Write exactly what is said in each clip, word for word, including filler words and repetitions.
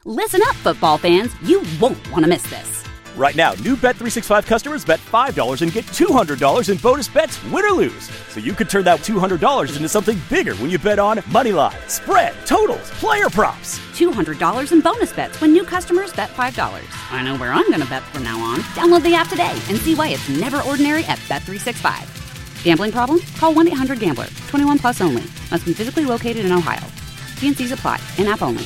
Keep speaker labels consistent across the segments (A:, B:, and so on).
A: Listen up, football fans. You won't want to miss this.
B: Right now, new Bet three sixty-five customers bet five dollars and get two hundred dollars in bonus bets, win or lose. So you could turn that two hundred dollars into something bigger when you bet on money line, spread, totals, player props.
A: two hundred dollars in bonus bets when new customers bet five dollars. I know where I'm going to bet from now on. Download the app today and see why it's never ordinary at Bet three sixty-five. Gambling problem? Call one eight hundred gambler. twenty-one plus only. Must be physically located in Ohio. T and C's apply. In-app only.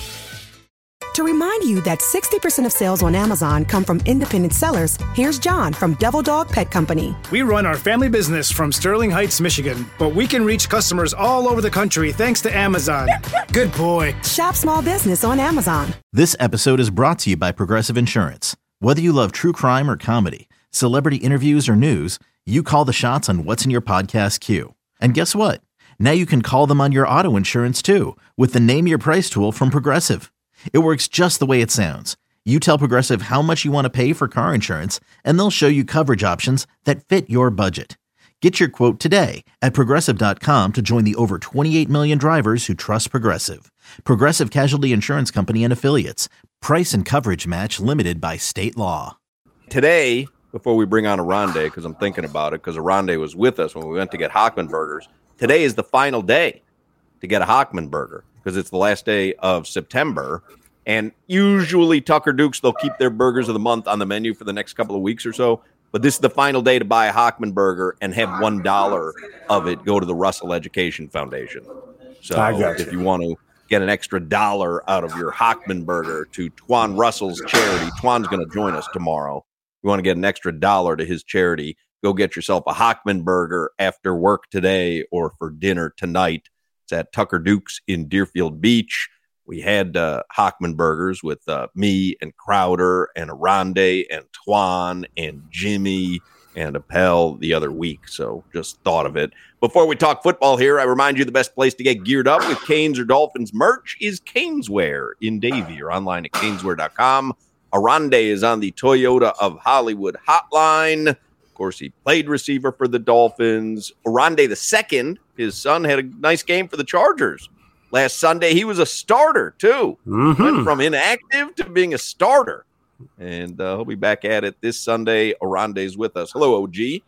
C: To remind you that sixty percent of sales on Amazon come from independent sellers, here's John from Devil Dog Pet Company.
D: We run our family business from Sterling Heights, Michigan, but we can reach customers all over the country thanks to Amazon. Good boy.
C: Shop small business on Amazon.
E: This episode is brought to you by Progressive Insurance. Whether you love true crime or comedy, celebrity interviews or news, you call the shots on what's in your podcast queue. And guess what? Now you can call them on your auto insurance too with the Name Your Price tool from Progressive. It works just the way it sounds. You tell Progressive how much you want to pay for car insurance, and they'll show you coverage options that fit your budget. Get your quote today at Progressive dot com to join the over twenty-eight million drivers who trust Progressive. Progressive Casualty Insurance Company and Affiliates. Price and coverage match limited by state law.
F: Today, before we bring on Aronde, because I'm thinking about it, because Aronde was with us when we went to get Hockman Burgers, today is the final day to get a Hockman Burger, because it's the last day of September. And usually Tucker Dukes, they'll keep their burgers of the month on the menu for the next couple of weeks or so. But this is the final day to buy a Hockman Burger and have one dollar of it go to the Russell Education Foundation. So if you want to get an extra dollar out of your Hockman Burger to Twan Russell's charity, Twan's going to join us tomorrow. You want to get an extra dollar to his charity, go get yourself a Hockman Burger after work today or for dinner tonight. It's at Tucker Dukes in Deerfield Beach. We had uh, Hockman Burgers with uh, me and Crowder and Aronde and Twan and Jimmy and Appel the other week. So just thought of it. Before we talk football here, I remind you the best place to get geared up with Canes or Dolphins merch is Caneswear in Davie or online at caneswear dot com. Aronde is on the Toyota of Hollywood hotline. Of course, he played receiver for the Dolphins. Aronde the second, his son, had a nice game for the Chargers. Last Sunday, he was a starter, too. Mm-hmm. Went from inactive to being a starter. And uh, he'll be back at it this Sunday. Aronde's with us. Hello, O G.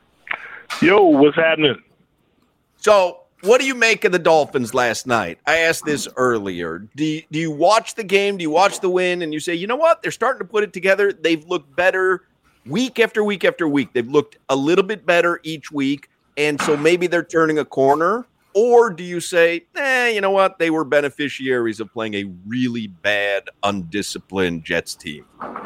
G: Yo, what's happening?
F: So, what do you make of the Dolphins last night? I asked this earlier. Do you, do you watch the game? Do you watch the win? And you say, you know what? They're starting to put it together. They've looked better week after week after week. They've looked a little bit better each week. And so maybe they're turning a corner. Or do you say, eh, you know what? They were beneficiaries of playing a really bad, undisciplined Jets team?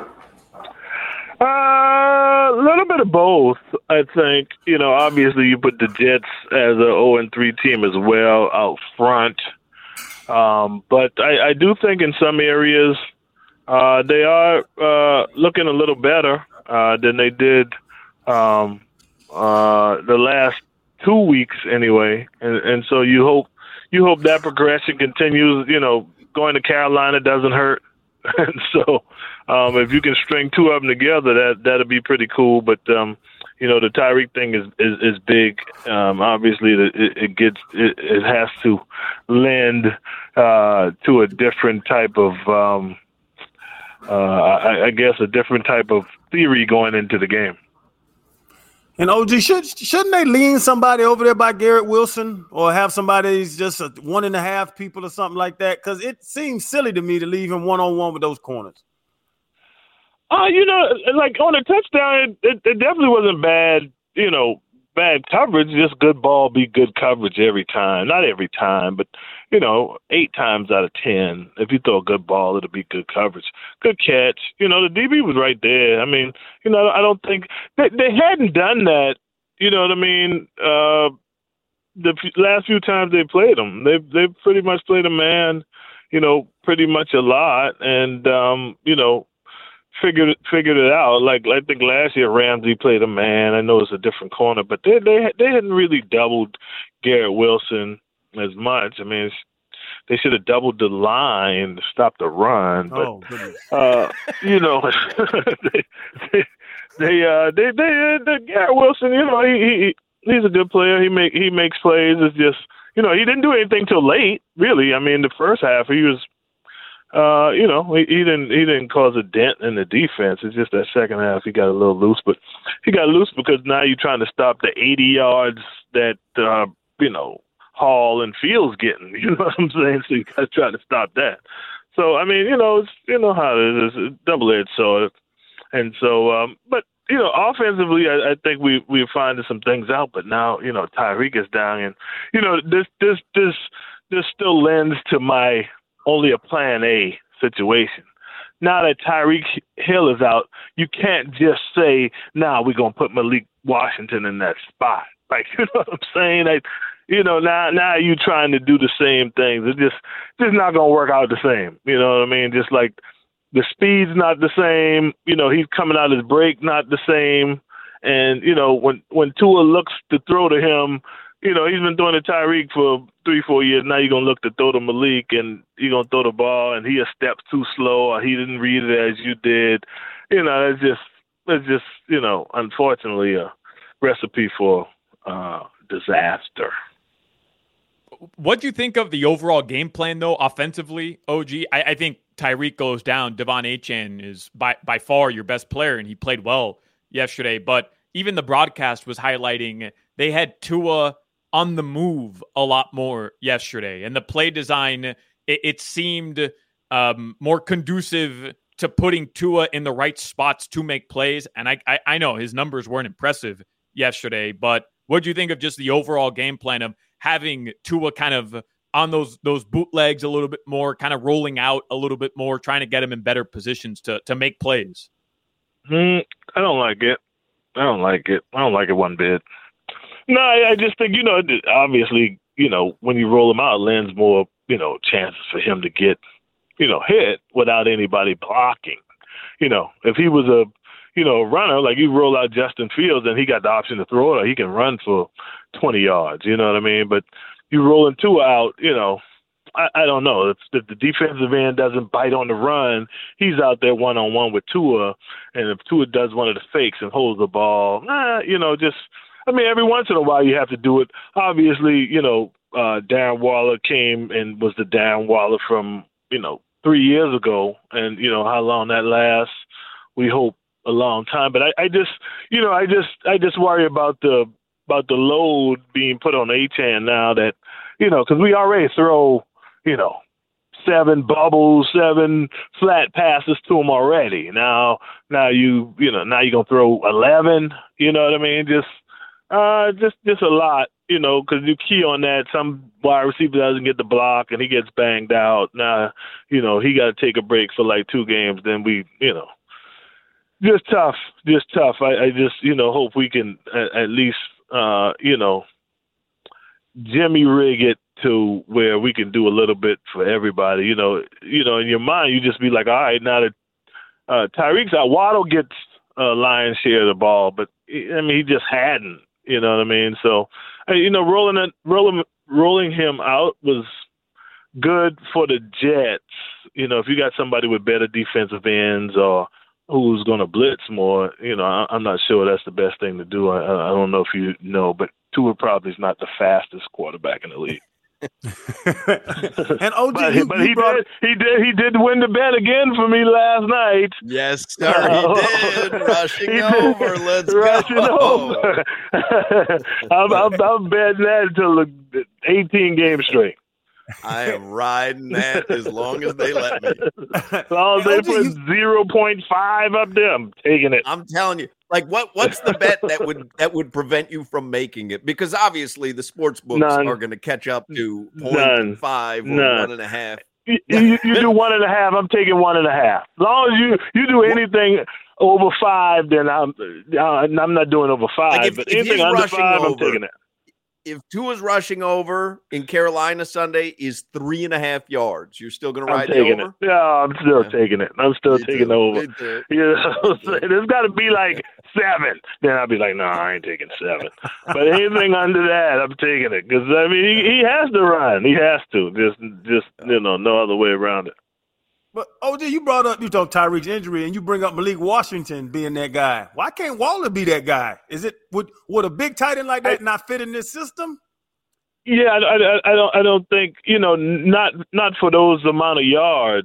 G: Uh, a little bit of both, I think. You know, obviously you put the Jets as a oh and three team as well out front. Um, but I, I do think in some areas uh, they are uh, looking a little better uh, than they did um, uh, the last two weeks anyway, and, and so you hope you hope that progression continues. You know, going to Carolina doesn't hurt, and so um, if you can string two of them together, that that'll be pretty cool. But um, you know, the Tyreek thing is is, is big. Um, obviously, it, it gets it, it has to lend uh, to a different type of, um, uh, I, I guess, a different type of theory going into the game.
H: And O G, should, shouldn't they lean somebody over there by Garrett Wilson or have somebody who's just a one and a half people or something like that? Because it seems silly to me to leave him one-on-one with those corners.
G: Uh, you know, like on a touchdown, it, it definitely wasn't bad, you know, bad coverage, just good ball, be good coverage every time. Not every time, but, you know, eight times out of ten, if you throw a good ball, it'll be good coverage. Good catch. You know, the D B was right there. I mean, you know, I don't think they, they hadn't done that, you know what I mean, uh, the f- last few times they played them. They've, they've pretty much played a man, you know, pretty much a lot. And, um, you know, Figured figured it out. Like I think last year Ramsey played a man. I know it's a different corner, but they they they hadn't really doubled Garrett Wilson as much. I mean, it's, they should have doubled the line to stop the run. But
H: oh,
G: uh, you know, they they they, uh, they they they Garrett Wilson. You know, he, he he's a good player. He make he makes plays. It's just, you know, he didn't do anything till late. Really, I mean, the first half he was. uh, you know, he, he didn't he didn't cause a dent in the defense. It's just that second half he got a little loose, but he got loose because now you're trying to stop the eighty yards that uh, you know Hall and Fields getting. You know what I'm saying? So you got to try to stop that. So I mean, you know, it's you know how it is, it's a double-edged sword, and so um, but. You know, offensively, I, I think we we're finding some things out. But now, you know, Tyreek is down, and you know, this this this this still lends to my only a plan A situation. Now that Tyreek Hill is out, you can't just say, "Nah, we're gonna put Malik Washington in that spot." Like, you know what I'm saying? Like, you know, now now you're trying to do the same things. It's just just not gonna work out the same. You know what I mean? Just like. The speed's not the same. You know, he's coming out his break not the same. And, you know, when, when Tua looks to throw to him, you know, he's been throwing to Tyreek for three, four years. Now you're going to look to throw to Malik, and you're going to throw the ball, and he a step too slow, or he didn't read it as you did. You know, it's just, it's just, you know, unfortunately a recipe for uh, disaster.
I: What do you think of the overall game plan, though, offensively, O G? I, I think Tyreek goes down. Devon Achane is by, by far your best player, and he played well yesterday. But even the broadcast was highlighting they had Tua on the move a lot more yesterday. And the play design, it, it seemed um, more conducive to putting Tua in the right spots to make plays. And I, I, I know his numbers weren't impressive yesterday, but what do you think of just the overall game plan of having Tua kind of on those those bootlegs a little bit more, kind of rolling out a little bit more, trying to get him in better positions to to make plays?
G: Mm, I don't like it. I don't like it. I don't like it one bit. No, I, I just think, you know, obviously, you know, when you roll him out, it lends more, you know, chances for him to get, you know, hit without anybody blocking. You know, if he was a, you know, runner, like you roll out Justin Fields and he got the option to throw it, or he can run for twenty yards, you know what I mean? But you rolling Tua out, you know, I, I don't know. If, if the defensive end doesn't bite on the run, he's out there one-on-one with Tua, and if Tua does one of the fakes and holds the ball, nah, you know, just, I mean, every once in a while you have to do it. Obviously, you know, uh, Darren Waller came and was the Darren Waller from, you know, three years ago, and, you know, how long that lasts, we hope a long time. But I, I just, you know, I just, I just worry about the, about the load being put on Achane now that, you know, because we already throw, you know, seven bubbles, seven flat passes to him already. Now, now you, you know, now you're going to throw eleven, you know what I mean? Just, uh, just, just a lot, you know, because you key on that. Some wide receiver doesn't get the block and he gets banged out. Now, you know, he got to take a break for like two games. Then we, you know, just tough, just tough. I, I just, you know, hope we can at, at least, uh, you know, Jimmy rig it to where we can do a little bit for everybody. You know, you know, in your mind, you just be like, all right, now that uh, Tyreek's out, Waddle gets a uh, lion's share of the ball, but I mean, he just hadn't. You know what I mean? So, you know, rolling it, rolling, rolling him out was good for the Jets. You know, if you got somebody with better defensive ends or who's going to blitz more, you know, I, I'm not sure that's the best thing to do. I, I don't know if you know, but Tua probably is not the fastest quarterback in the league.
H: And O G,
G: but,
H: you,
G: but
H: you
G: he
H: brought...
G: did, he did, he did win the bet again for me last night.
F: Yes, sir, he did. Rushing
G: he
F: over,
G: did.
F: let's
G: Rushing
F: go.
G: Over. I'm, I'm, I'm betting that until the eighteen games straight.
F: I am riding that as long as they let me.
G: As long as they put zero point five up there, I'm taking it.
F: I'm telling you. Like, what? What's the bet that would that would prevent you from making it? Because obviously the sports books
G: None.
F: are going to catch up to
G: None.
F: point five or
G: None.
F: one and a half.
G: You, you, you do one and a half. I'm taking one and a half. As long as you, you do anything over five, then I'm I'm not doing over five.
F: Like if,
G: but
F: if
G: anything
F: he's
G: under
F: rushing
G: five,
F: over,
G: I'm taking it.
F: If Tua's rushing over in Carolina Sunday is three and a half yards, you're still going to ride
G: I'm taking
F: the over?
G: it. Yeah, I'm still yeah. taking it. I'm still
F: Me
G: taking
F: too.
G: over.
F: Me too.
G: You know, there's got to be like seven. Then I'll be like, no, I ain't taking seven. But anything under that, I'm taking it because I mean, he, he has to run. He has to. Just, just you know, no other way around it.
H: But O G, you brought up you talk Tyreek's injury, and you bring up Malik Washington being that guy. Why can't Waller be that guy? Is it would would a big tight end like that I, not fit in this system?
G: Yeah, I, I, I don't. I don't think you know. Not not for those amount of yards.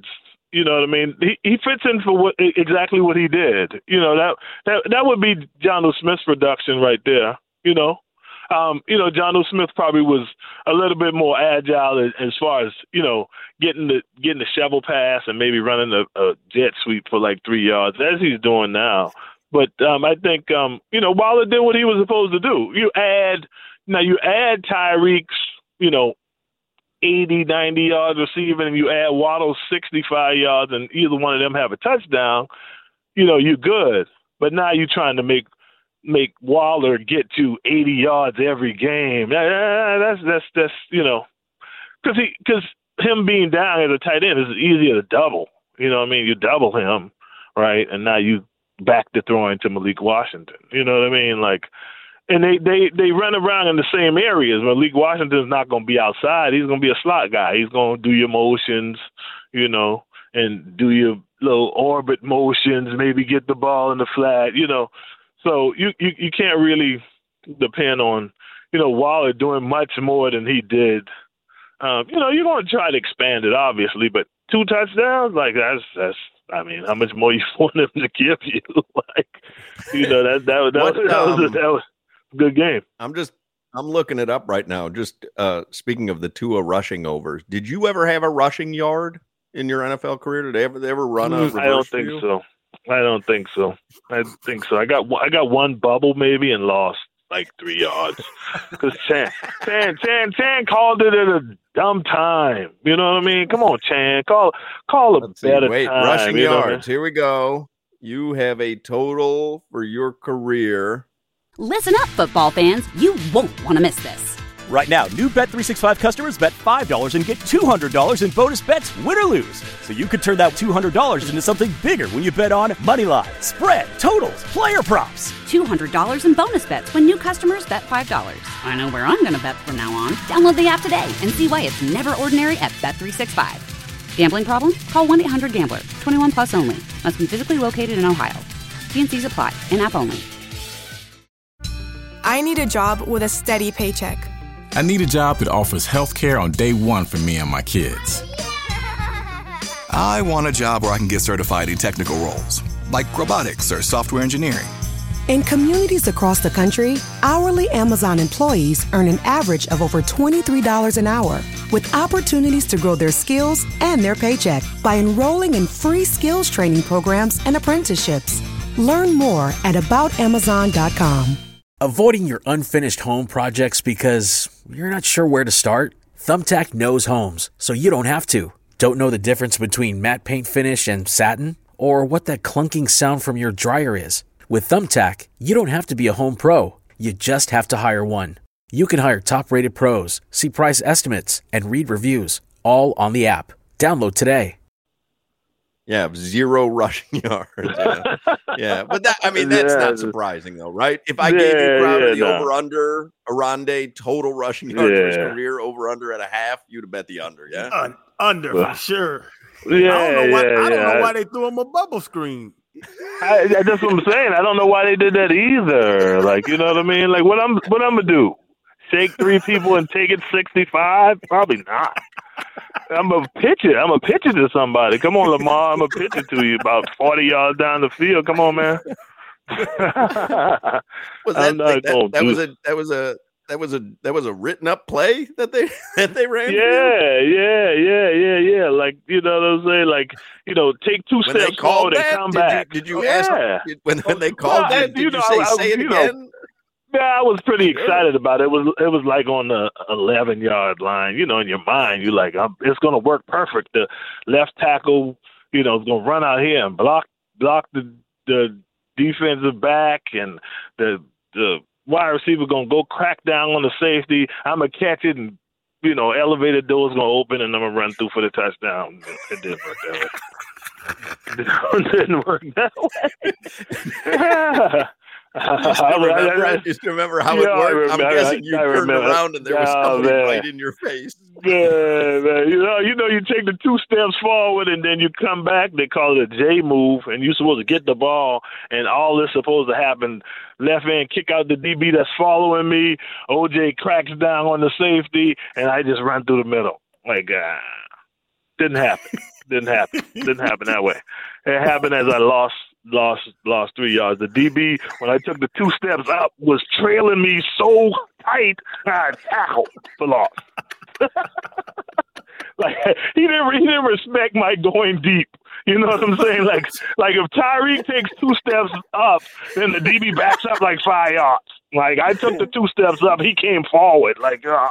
G: You know what I mean? He he fits in for what exactly what he did. You know, that that that would be Jonnu Smith's production right there. You know, um, you know, Jonnu Smith probably was a little bit more agile as, as far as, you know, getting the getting the shovel pass and maybe running a, a jet sweep for like three yards as he's doing now. But um, I think um, you know, Waller did what he was supposed to do. You add now you add Tyreek's, you know, eighty, ninety yards receiving, and you add Waddle's sixty-five yards, and either one of them have a touchdown, you know, you're good. But now you're trying to make make Waller get to eighty yards every game. That's that's that's you know, because he because him being down as a tight end is easier to double. You know what I mean? You double him, right, and now you back to throwing to Malik Washington. You know what I mean? Like. And they, they, they run around in the same areas. Malik Washington's not going to be outside. He's going to be a slot guy. He's going to do your motions, you know, and do your little orbit motions, maybe get the ball in the flat, you know. So you, you, you can't really depend on, you know, Waller doing much more than he did. Um, you know, you're going to try to expand it, obviously, but two touchdowns, like that's that's. I mean, how much more you want him to give you? Like, you know, that that, that,
F: what,
G: that,
F: um,
G: was, that was good game.
F: I'm just I'm looking it up right now. Just uh, speaking of the Tua rushing overs, did you ever have a rushing yard in your N F L career? Did they ever they ever run a reverse
G: I don't think
F: view?
G: so. I don't think so. I think so. I got I got one bubble maybe and lost like three yards because Chan Chan Chan Chan called it at a dumb time. You know what I mean? Come on, Chan, call call a
F: Let's see.
G: better
F: Wait,
G: time.
F: rushing
G: you know what I mean?
F: yards. Here we go. You have a total for your career.
A: Listen up, football fans. You won't want to miss this.
B: Right now, new Bet three sixty-five customers bet five dollars and get two hundred dollars in bonus bets, win or lose. So you could turn that two hundred dollars into something bigger when you bet on money line, spread, totals, player props.
A: two hundred dollars in bonus bets when new customers bet five dollars. I know where I'm going to bet from now on. Download the app today and see why it's never ordinary at Bet three sixty-five. Gambling problem? Call one eight hundred gambler. twenty-one plus only. Must be physically located in Ohio. T and C's apply. In-app only.
J: I need a job with a steady paycheck.
K: I need a job that offers health care on day one for me and my kids.
L: I want a job where I can get certified in technical roles, like robotics or software engineering.
C: In communities across the country, hourly Amazon employees earn an average of over twenty-three dollars an hour, with opportunities to grow their skills and their paycheck by enrolling in free skills training programs and apprenticeships. Learn more at about amazon dot com.
M: Avoiding your unfinished home projects because you're not sure where to start? Thumbtack knows homes, so you don't have to. Don't know the difference between matte paint finish and satin? Or what that clunking sound from your dryer is? With Thumbtack, you don't have to be a home pro. You just have to hire one. You can hire top-rated pros, see price estimates, and read reviews, all on the app. Download today.
F: Yeah, zero rushing yards. Yeah, yeah. But that, I mean, that's
G: Yeah.
F: not surprising, though, right? If I
G: Yeah,
F: gave you Crowder
G: yeah,
F: the
G: no.
F: over under Arande total rushing yards for his
G: Yeah.
F: career, over under at a half, you'd have bet the under. Yeah,
H: Un- under for sure.
G: Yeah,
H: I don't know why.
G: yeah,
H: I don't
G: yeah.
H: know why they threw him a bubble screen.
G: I, that's what I'm saying. I don't know why they did that either. Like, you know what I mean? Like, what I'm what I'm gonna do? Shake three people and take it sixty-five? Probably not. I'm gonna pitch it. I'm gonna pitch it to somebody. Come on, Lamar. I'm gonna pitch it to you about forty yards down the field. Come on, man.
F: was
G: I'm
F: that
G: not
F: like,
G: gonna
F: that, that
G: do
F: was
G: it.
F: a that was a that was a that was a written up play that they that they ran?
G: Yeah, yeah, yeah, yeah, yeah. Like, you know what I'm saying? Like, you know, take two
F: When they
G: steps
F: called
G: forward and
F: that,
G: come
F: did you-
G: back.
F: did you
G: yeah.
F: ask- did- when- when they called
G: Well,
F: that, did you
G: know,
F: say,
G: I- I-
F: "Say it
G: you know,
F: again"?
G: Yeah, I was pretty excited about it. It was it was like on the eleven yard line. You know, in your mind, you're like, I'm, it's going to work perfect. The left tackle, you know, is going to run out here and block block the the defensive back, and the the wide receiver going to go crack down on the safety. I'm gonna catch it, and you know, elevated door's going to open, and I'm gonna run through for the touchdown. It didn't work that way. It didn't work that way.
F: Just to remember, it, just to remember how
G: Yeah,
F: it
G: I
F: worked. I'm
G: remember-
F: guessing you
G: I
F: turned
G: remember.
F: around and there was
G: Oh,
F: somebody
G: man.
F: right in your face.
G: Yeah, man. You know, you know, you take the two steps forward and then you come back. They call it a J move, and you're supposed to get the ball, and all this supposed to happen. Left hand kick out the D B that's following me. O J cracks down on the safety, and I just run through the middle. Like, uh, didn't happen. Didn't happen. Didn't happen that way. It happened as I lost, lost, lost three yards. The D B, when I took the two steps up, was trailing me so tight, I tackled for loss. Like he didn't, he didn't respect my going deep. You know what I'm saying? Like, like if Tyreek takes two steps up, then the D B backs up like five yards. Like I took the two steps up, he came forward. Like, uh.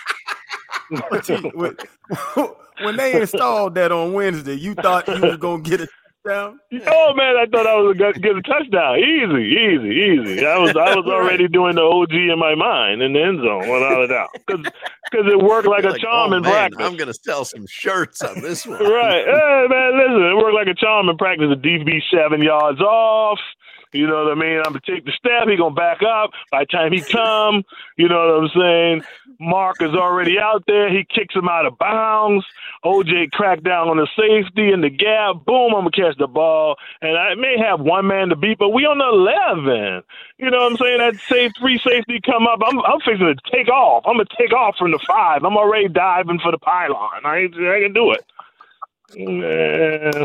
H: When they installed that on Wednesday, you thought you was gonna get a touchdown?
G: Oh man, I thought I was gonna get a touchdown. Easy, easy, easy. I was, I was already doing the O G in my mind in the end zone, without a doubt, because it worked like
F: You're
G: a charm
F: oh,
G: in
F: man,
G: practice.
F: I'm gonna sell some shirts on this one.
G: Right? Hey man, listen, it worked like a charm in practice. The D B seven yards off. You know what I mean? I'm going to take the step. He going to back up. By the time he come, you know what I'm saying? Mark is already out there. He kicks him out of bounds. O J cracked down on the safety in the gap. Boom, I'm going to catch the ball. And I may have one man to beat, but we on the eleven. You know what I'm saying? That safe free safety come up. I'm, I'm fixing to take off. I'm going to take off from the five. I'm already diving for the pylon. I, I can do it. Man.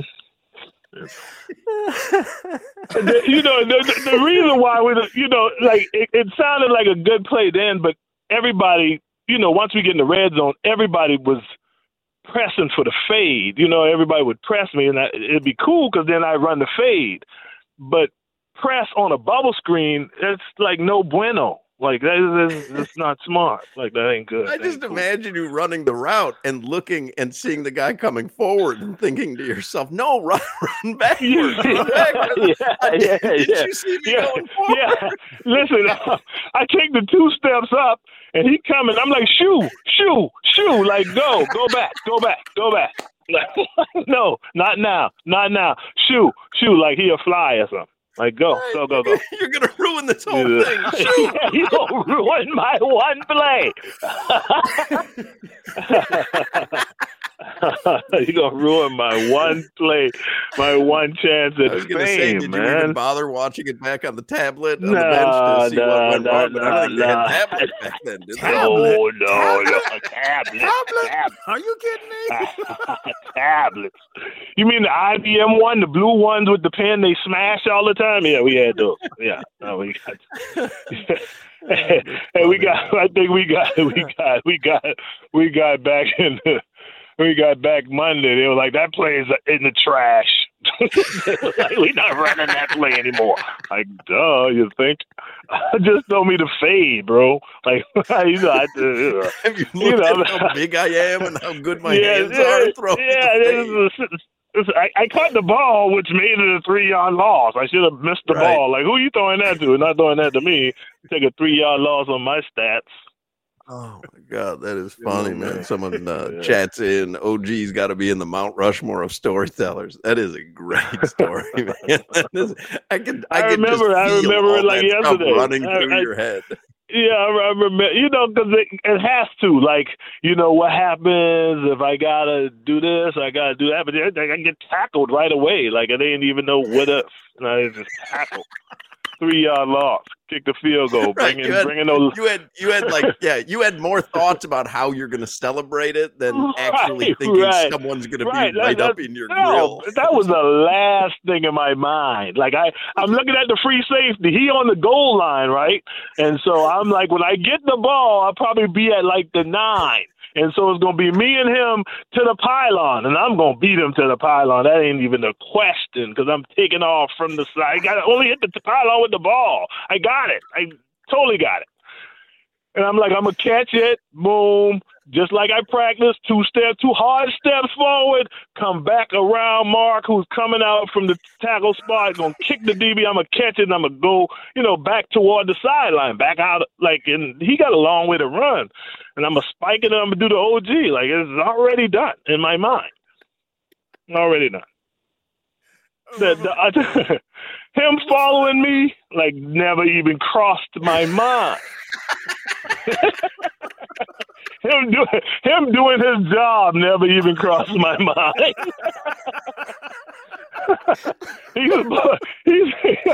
G: the, you know, the, the reason why we, you know, like it, it sounded like a good play then, but everybody, you know, once we get in the red zone, everybody was pressing for the fade. You know, everybody would press me, and I, it'd be cool because then I run the fade. But press on a bubble screen, it's like no bueno. Like that is that's not smart. Like that ain't good.
F: I just imagine you running the route and looking and seeing the guy coming forward and thinking to yourself, "No, run, run backwards,
G: yeah,
F: run backwards."
G: Yeah,
F: I,
G: yeah,
F: did
G: yeah,
F: you see me
G: yeah,
F: going forward?
G: Yeah. Listen, I, I take the two steps up, and he coming. I'm like, shoo, shoo, shoo. Like go, go back, go back, go back. Like, no, not now, not now. Shoo, shoo. Like he a fly or something. Like, go, go, go, go.
F: You're going to ruin this whole
G: yeah.
F: thing. Shoot.
G: Yeah, you're going to ruin my one play. You're going to ruin my one play, my one chance at
F: I was going to say,
G: fame,
F: did
G: man.
F: you even bother watching it back on the tablet on
G: nah,
F: the bench to see
G: nah,
F: what went
G: nah,
F: wrong? But
G: nah,
F: I don't think
G: nah.
F: they had tablets back then, did they?
G: No, no,
H: Tablet?
G: no. A tablet.
H: Tablet?
G: Tablet.
H: Are you kidding me?
G: Tablets. You mean the I B M one, the blue ones with the pen they smash all the time? Yeah, we had those. Yeah, no, we got. Hey, we got. I think we got. We got. We got. We got back in. The, we got back Monday. They were like, that play is in the trash. They were like, we're not running that play anymore. Like, duh, you think? Just told me to fade, bro. Like, you know, I, you know,
F: Have you looked
G: you know,
F: at how big I am and how good my
G: yeah,
F: hands
G: yeah,
F: are throwing
G: yeah,
F: the
G: this
F: fade?
G: is, this, I, I caught the ball, which made it a three-yard loss. I should have missed the
F: Right.
G: ball. Like, who you throwing that to? Not throwing that to me. Take a three-yard loss on my stats.
F: Oh my God, that is funny,
G: Yeah,
F: man.
G: man.
F: Someone uh,
G: Yeah.
F: chats in, O G's got to be in the Mount Rushmore of storytellers. That is a great story, man. That is- I can, I,
G: I
F: can
G: remember-
F: just
G: I
F: feel
G: remember it
F: all
G: like
F: that stuff
G: yesterday.
F: running
G: I-
F: through
G: I-
F: your head.
G: Yeah, I I remember. You know, because it, it has to. Like, you know, what happens if I gotta do this? I gotta do that, but I, I get tackled right away. Like I didn't even know what if, and I just tackled. Three yard loss, kick the field goal,
F: Right,
G: bring in,
F: you had-
G: bring in those.
F: You had, you had like, yeah, you had more thoughts about how you're going to celebrate it than actually
G: Right,
F: thinking
G: right.
F: someone's going to
G: Right,
F: be
G: that-
F: right
G: that-
F: up in your
G: no,
F: grill.
G: that was the last thing in my mind. Like I, I'm looking at the free safety. He on the goal line, right? And so I'm like, when I get the ball, I'll probably be at like the nine. And so it's going to be me and him to the pylon, and I'm going to beat him to the pylon. That ain't even a question because I'm taking off from the side. I got to only hit the pylon with the ball. I got it. I totally got it. And I'm like, I'm going to catch it. Boom. Just like I practiced, two steps, two hard steps forward, come back around Mark, who's coming out from the tackle spot, going to kick the D B. I'm going to catch it, and I'm going to go, you know, back toward the sideline, back out. Like, and he got a long way to run. And I'm going to spike it, and I'm going to do the O G. Like, it's already done in my mind. Already done. The, the, I, him following me, like, never even crossed my mind. Him doing him doing his job never even crossed my mind. he's, he's,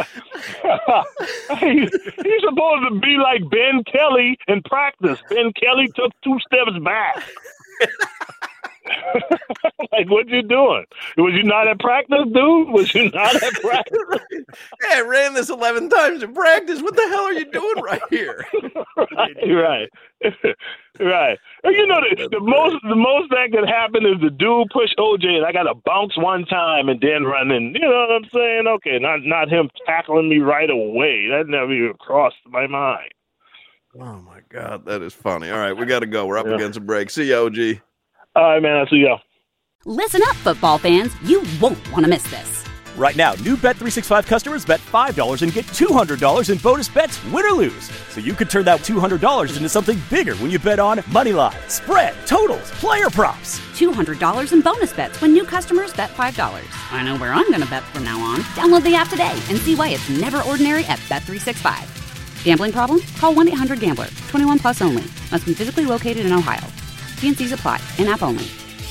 G: he's, he's supposed to be like Ben Kelly in practice. Ben Kelly took two steps back. Like, what you doing? Was you not at practice, dude? Was you not at practice?
F: Hey, I ran this eleven times in practice. What the hell are you doing right here?
G: right, right, right. You know, the, the most the most that could happen is the dude push O J, and I got to bounce one time and then run in. You know what I'm saying? Okay, not not him tackling me right away. That never even crossed my mind.
F: Oh my God, that is funny. All right, we got to go. We're up
G: Yeah.
F: against a break. See you, O G.
G: All right, man. I'll see y'all.
A: Listen up, football fans. You won't want to miss this.
B: Right now, new Bet three sixty-five customers bet five dollars and get two hundred dollars in bonus bets, win or lose. So you could turn that two hundred dollars into something bigger when you bet on Moneyline, spread, totals, player props.
A: two hundred dollars in bonus bets when new customers bet five dollars. I know where I'm going to bet from now on. Download the app today and see why it's never ordinary at Bet three sixty-five. Gambling problem? Call one eight hundred gambler. twenty-one plus only. Must be physically located in Ohio. T and Cs apply. In-app only.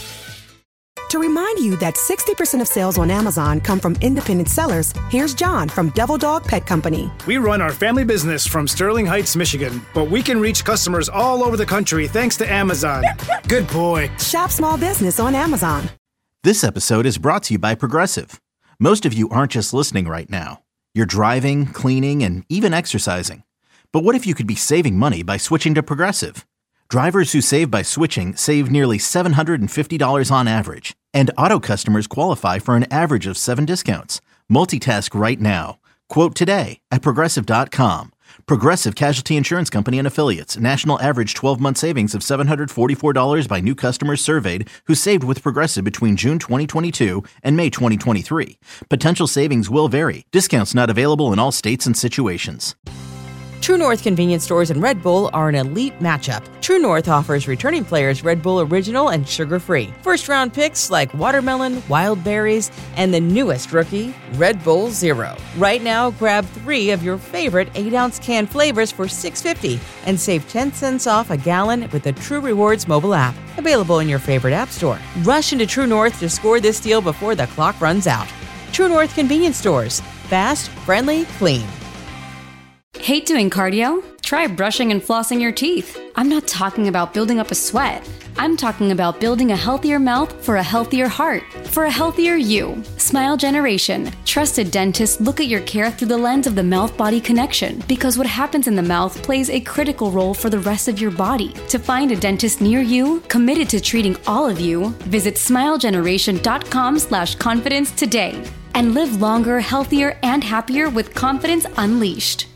C: To remind you that sixty percent of sales on Amazon come from independent sellers, here's John from Devil Dog Pet Company.
D: We run our family business from Sterling Heights, Michigan, but we can reach customers all over the country thanks to Amazon. Good boy.
C: Shop small business on Amazon.
E: This episode is brought to you by Progressive. Most of you aren't just listening right now. You're driving, cleaning, and even exercising. But what if you could be saving money by switching to Progressive? Drivers who save by switching save nearly seven hundred fifty dollars on average. And auto customers qualify for an average of seven discounts. Multitask right now. Quote today at Progressive dot com. Progressive Casualty Insurance Company and Affiliates. National average twelve-month savings of seven hundred forty-four dollars by new customers surveyed who saved with Progressive between June twenty twenty-two and May twenty twenty-three. Potential savings will vary. Discounts not available in all states and situations.
N: True North convenience stores and Red Bull are an elite matchup. True North offers returning players Red Bull Original and sugar-free. First-round picks like watermelon, wild berries, and the newest rookie, Red Bull Zero. Right now, grab three of your favorite eight-ounce can flavors for six dollars and fifty cents and save ten cents off a gallon with the True Rewards mobile app. Available in your favorite app store. Rush into True North to score this deal before the clock runs out. True North convenience stores. Fast, friendly, clean.
O: Hate doing cardio? Try brushing and flossing your teeth. I'm not talking about building up a sweat. I'm talking about building a healthier mouth for a healthier heart, for a healthier you. Smile Generation. Trusted dentists look at your care through the lens of the mouth-body connection, because what happens in the mouth plays a critical role for the rest of your body. To find a dentist near you, committed to treating all of you, visit smilegeneration.com slash confidence today. And live longer, healthier, and happier with confidence unleashed.